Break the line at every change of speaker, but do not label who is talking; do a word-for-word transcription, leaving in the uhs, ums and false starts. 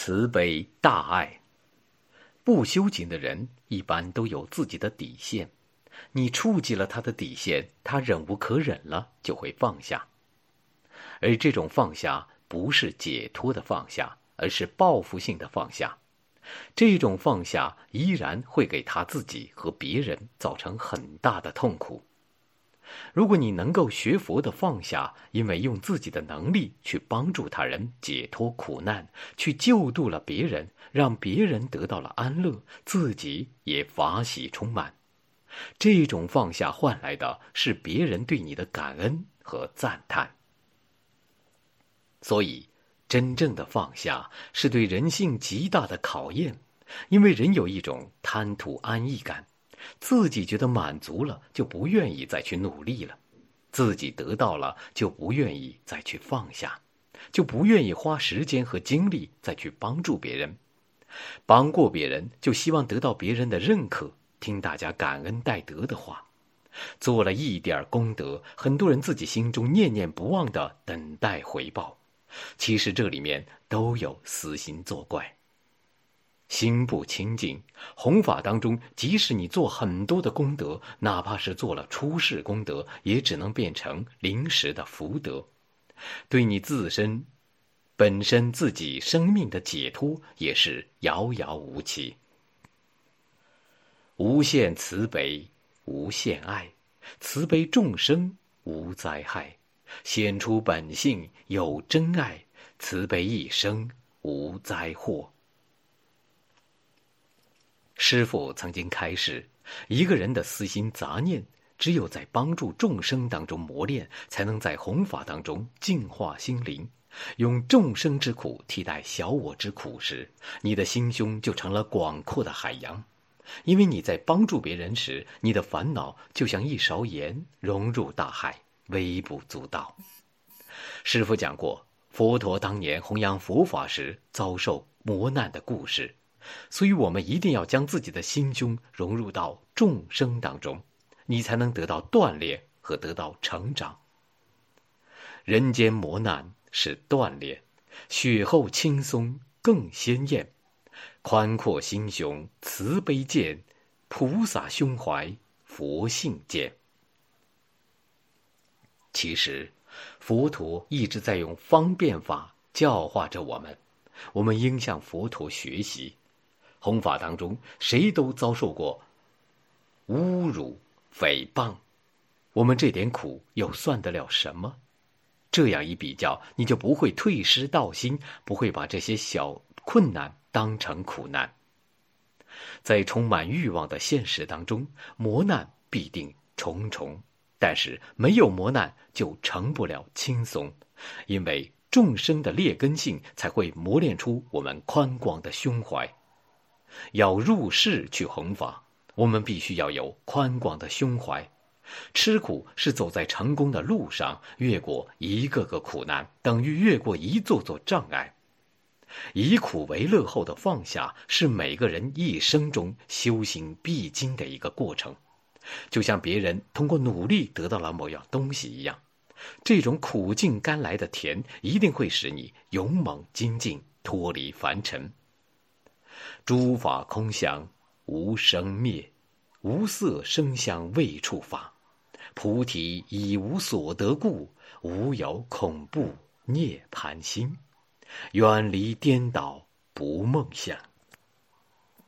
慈悲大爱。不修行的人一般都有自己的底线，你触及了他的底线，他忍无可忍了，就会放下。而这种放下不是解脱的放下，而是报复性的放下。这种放下依然会给他自己和别人造成很大的痛苦。如果你能够学佛的放下，因为用自己的能力去帮助他人解脱苦难，去救度了别人，让别人得到了安乐，自己也法喜充满。这种放下换来的是别人对你的感恩和赞叹。所以，真正的放下是对人性极大的考验，因为人有一种贪图安逸感。自己觉得满足了，就不愿意再去努力了；自己得到了，就不愿意再去放下，就不愿意花时间和精力再去帮助别人。帮过别人，就希望得到别人的认可，听大家感恩戴德的话。做了一点功德，很多人自己心中念念不忘地等待回报。其实这里面都有私心作怪。心不清净，弘法当中，即使你做很多的功德，哪怕是做了出世功德，也只能变成临时的福德，对你自身本身自己生命的解脱也是遥遥无期。无限慈悲，无限爱，慈悲众生，无灾害，显出本性有真爱，慈悲一生，无灾祸。师父曾经开示，一个人的私心杂念，只有在帮助众生当中磨练，才能在弘法当中净化心灵。用众生之苦替代小我之苦时，你的心胸就成了广阔的海洋。因为你在帮助别人时，你的烦恼就像一勺盐融入大海，微不足道。师父讲过，佛陀当年弘扬佛法时遭受磨难的故事。所以我们一定要将自己的心胸融入到众生当中，你才能得到锻炼和得到成长。人间磨难是锻炼，雪后轻松更鲜艳。宽阔心胸慈悲见，菩萨胸怀佛性见。其实佛陀一直在用方便法教化着我们，我们应向佛陀学习。弘法当中，谁都遭受过侮辱、诽谤，我们这点苦又算得了什么？这样一比较，你就不会退失道心，不会把这些小困难当成苦难。在充满欲望的现实当中，磨难必定重重，但是没有磨难就成不了轻松，因为众生的劣根性才会磨练出我们宽广的胸怀。要入世去弘法，我们必须要有宽广的胸怀。吃苦是走在成功的路上，越过一个个苦难，等于越过一座座障碍。以苦为乐后的放下，是每个人一生中修行必经的一个过程。就像别人通过努力得到了某样东西一样，这种苦尽甘来的甜，一定会使你勇猛精进，脱离凡尘。诸法空相，无生灭，无色声香味触法。菩提已无所得故，无有恐怖涅槃心。远离颠倒不梦想。